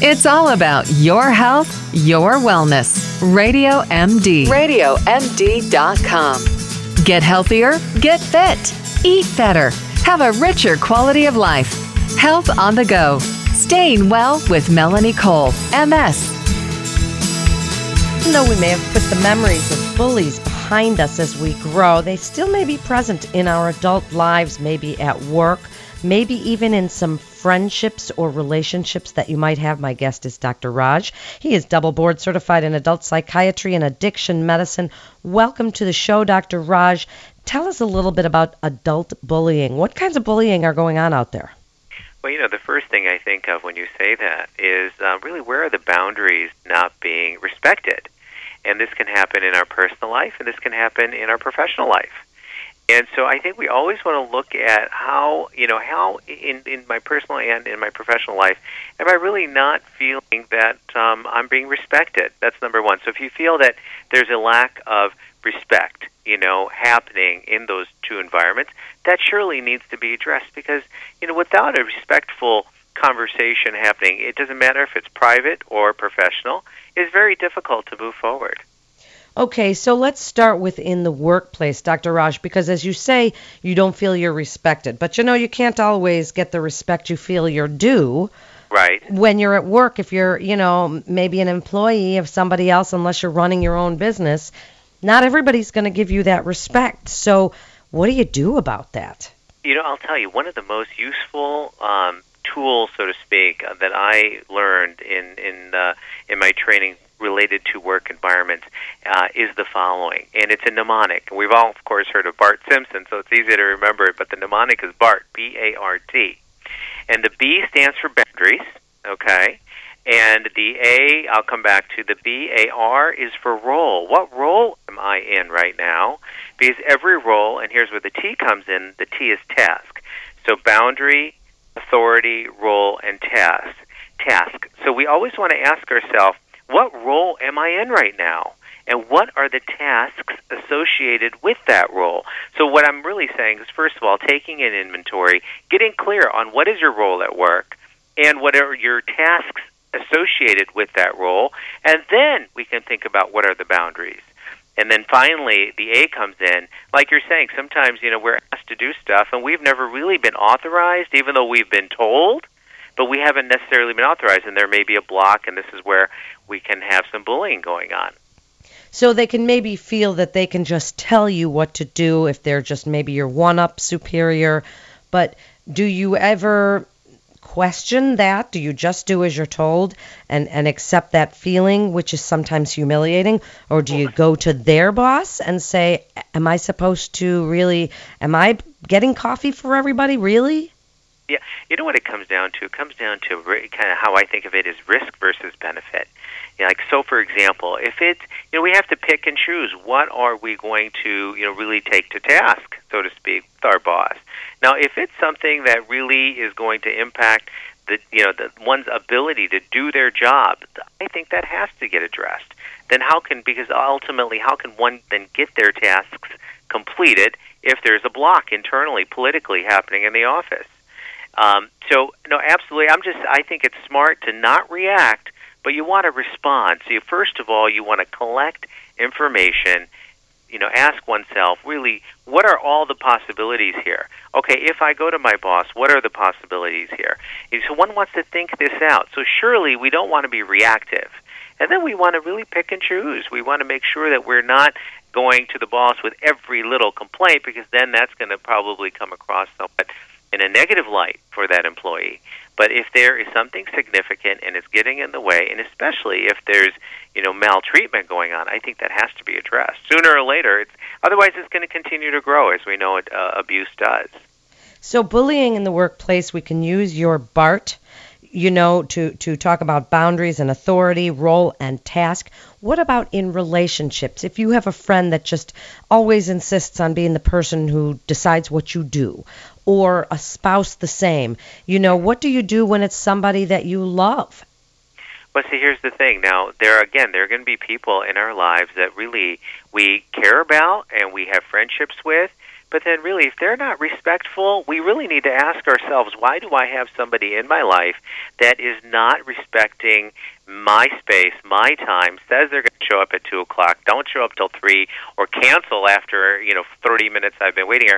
It's all about your health, your wellness. Radio MD. RadioMD.com. Get healthier, get fit, eat better, have a richer quality of life. Health on the go. Staying well with Melanie Cole, MS. Even though we may have put the memories of bullies behind us as we grow, they still may be present in our adult lives, maybe at work, maybe even in some friendships or relationships that you might have. My guest is Dr. Raj. He is double board certified in adult psychiatry and addiction medicine. Welcome to the show, Dr. Raj. Tell us a little bit about adult bullying. What kinds of bullying are going on out there? Well, the first thing I think of when you say that is really where are the boundaries not being respected? And this can happen in our personal life, and this can happen in our professional life. And so I think we always want to look at how in my personal and in my professional life, am I really not feeling that I'm being respected? That's number one. So if you feel that there's a lack of respect, happening in those two environments, that surely needs to be addressed because, without a respectful conversation happening, it doesn't matter if it's private or professional, it's very difficult to move forward. Okay, so let's start within the workplace, Dr. Raj, because as you say, you don't feel you're respected. But you can't always get the respect you feel you're due. Right. When you're at work, if you're, maybe an employee of somebody else, unless you're running your own business, not everybody's going to give you that respect. So what do you do about that? I'll tell you, one of the most useful tools, so to speak, that I learned in my training related to work environments is the following, and it's a mnemonic. We've all, of course, heard of Bart Simpson, so it's easy to remember it, but the mnemonic is BART, B-A-R-T. And the B stands for boundaries, okay? And the A, I'll come back to, the B-A-R is for role. What role am I in right now? Because every role, and here's where the T comes in, the T is task. So boundary, authority, role, and task. So we always want to ask ourselves, what role am I in right now? And what are the tasks associated with that role? So what I'm really saying is, first of all, taking an inventory, getting clear on what is your role at work and what are your tasks associated with that role, and then we can think about what are the boundaries. And then finally, the A comes in. Like you're saying, sometimes, we're asked to do stuff, and we've never really been authorized, even though we've been told, but we haven't necessarily been authorized, and there may be a block, and this is where we can have some bullying going on. So they can maybe feel that they can just tell you what to do if they're just maybe your one-up superior, but do you ever question that? Do you just do as you're told and accept that feeling, which is sometimes humiliating? Or do you go to their boss and say, am I getting coffee for everybody, really? Yeah, you know what it comes down to? It comes down to kind of how I think of it is risk versus benefit. So for example, if it's, we have to pick and choose what are we going to, really take to task, so to speak, with our boss. Now, if it's something that really is going to impact the one's ability to do their job, I think that has to get addressed. Then because ultimately, how can one then get their tasks completed if there's a block internally, politically happening in the office? No, absolutely. I think it's smart to not react, but you want to respond. So first of all, you want to collect information, ask oneself, really, what are all the possibilities here? Okay, if I go to my boss, what are the possibilities here? And so one wants to think this out. So surely we don't want to be reactive. And then we want to really pick and choose. We want to make sure that we're not going to the boss with every little complaint, because then that's going to probably come across somewhat in a negative light for that employee. But if there is something significant and it's getting in the way, and especially if there's maltreatment going on, I think that has to be addressed sooner or later. Otherwise, it's going to continue to grow, as we know abuse does. So bullying in the workplace, we can use your BART, to talk about boundaries and authority, role and task. What about in relationships? If you have a friend that just always insists on being the person who decides what you do, or a spouse the same, what do you do when it's somebody that you love? Well, see, here's the thing. Now, there are going to be people in our lives that really we care about and we have friendships with, But then really, if they're not respectful, we really need to ask ourselves, why do I have somebody in my life that is not respecting my space, my time, says they're going to show up at 2 o'clock, don't show up till 3, or cancel after, 30 minutes I've been waiting here.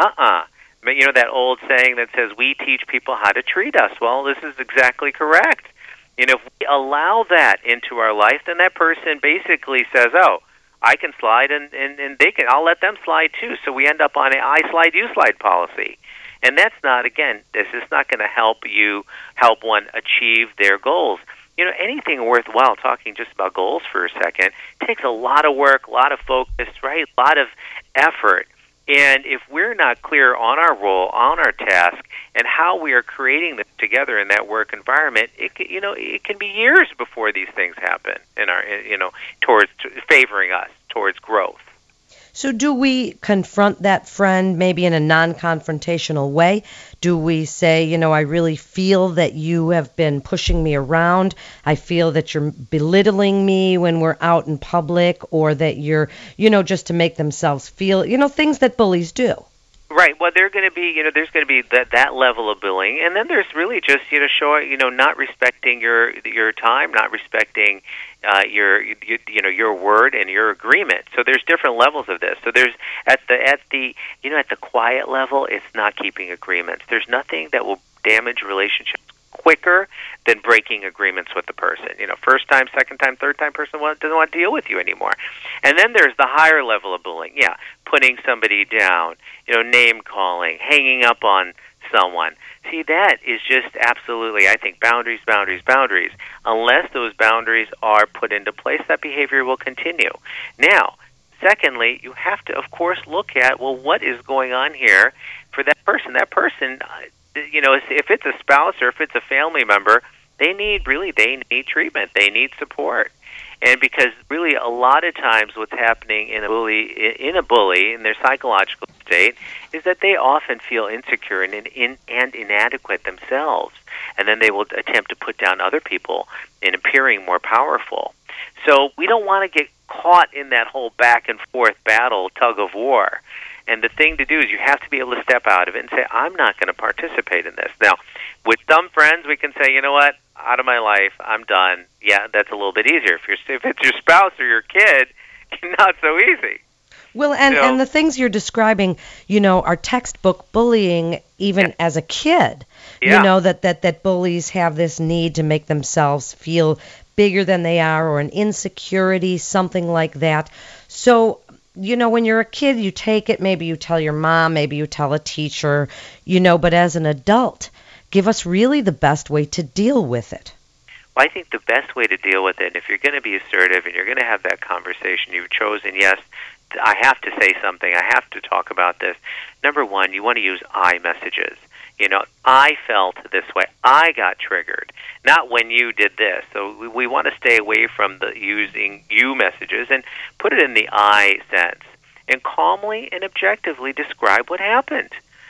That old saying that says, we teach people how to treat us. Well, this is exactly correct. If we allow that into our life, then that person basically says, oh, I can slide and they can, I'll let them slide too. So we end up on an I slide, you slide policy. And that's not, again, this is not going to help one achieve their goals. Anything worthwhile, talking just about goals for a second, takes a lot of work, a lot of focus, right? A lot of effort. And if we're not clear on our role, on our task, and how we are creating this together in that work environment, it can be years before these things happen towards favoring us towards growth. So do we confront that friend maybe in a non-confrontational way? Do we say, I really feel that you have been pushing me around. I feel that you're belittling me when we're out in public, or that you're, just to make themselves feel, things that bullies do. Right. Well, there's going to be that level of bullying, and then there's really just showing not respecting your time, not respecting your word and your agreement. So there's different levels of this. So there's at the quiet level, it's not keeping agreements. There's nothing that will damage relationships quicker than breaking agreements with the person. First time, second time, third time, person doesn't want to deal with you anymore. And then there's the higher level of bullying. Yeah, putting somebody down, name calling, hanging up on someone. See, that is just absolutely, I think, boundaries. Unless those boundaries are put into place, that behavior will continue. Now, secondly, you have to, of course, look at, well, what is going on here for that person? That person, if it's a spouse or if it's a family member, they need treatment. They need support. And because really a lot of times what's happening in a bully in their psychological state is that they often feel insecure and inadequate themselves. And then they will attempt to put down other people in appearing more powerful. So we don't want to get caught in that whole back and forth battle, tug of war. And the thing to do is you have to be able to step out of it and say, I'm not going to participate in this. Now, with some friends, we can say, you know what, out of my life, I'm done. Yeah, that's a little bit easier. If it's your spouse or your kid, not so easy. Well, and the things you're describing, are textbook bullying even as a kid. Yeah. That bullies have this need to make themselves feel bigger than they are, or an insecurity, something like that. So, when you're a kid, you take it, maybe you tell your mom, maybe you tell a teacher, but as an adult, give us really the best way to deal with it. Well, I think the best way to deal with it, if you're going to be assertive and you're going to have that conversation, you've chosen, yes, I have to say something, I have to talk about this. Number one, you want to use I messages. I felt this way. I got triggered. Not when you did this. So we want to stay away from the using you messages and put it in the I sense. And calmly and objectively describe what happened.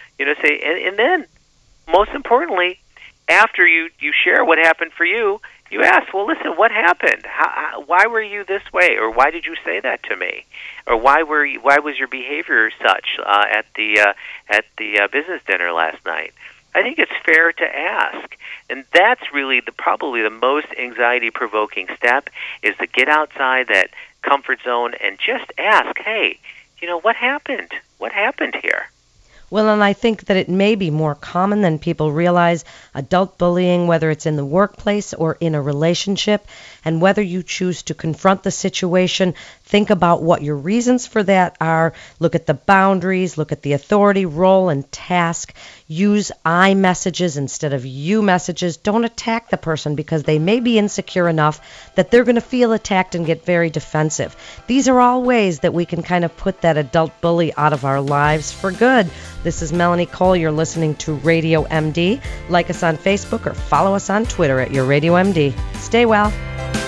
And then, most importantly, after you share what happened for you, you ask, well, listen, what happened? Why were you this way? Or why did you say that to me? Or why was your behavior such at the business dinner last night? I think it's fair to ask. And that's really probably the most anxiety-provoking step, is to get outside that comfort zone and just ask, hey, what happened? What happened here? Well, and I think that it may be more common than people realize, adult bullying, whether it's in the workplace or in a relationship, and whether you choose to confront the situation, think about what your reasons for that are, look at the boundaries, look at the authority, role, and task. Use I messages instead of you messages. Don't attack the person because they may be insecure enough that they're going to feel attacked and get very defensive. These are all ways that we can kind of put that adult bully out of our lives for good. This is Melanie Cole. You're listening to Radio MD. Like us on Facebook or follow us on Twitter at Your Radio MD. Stay well.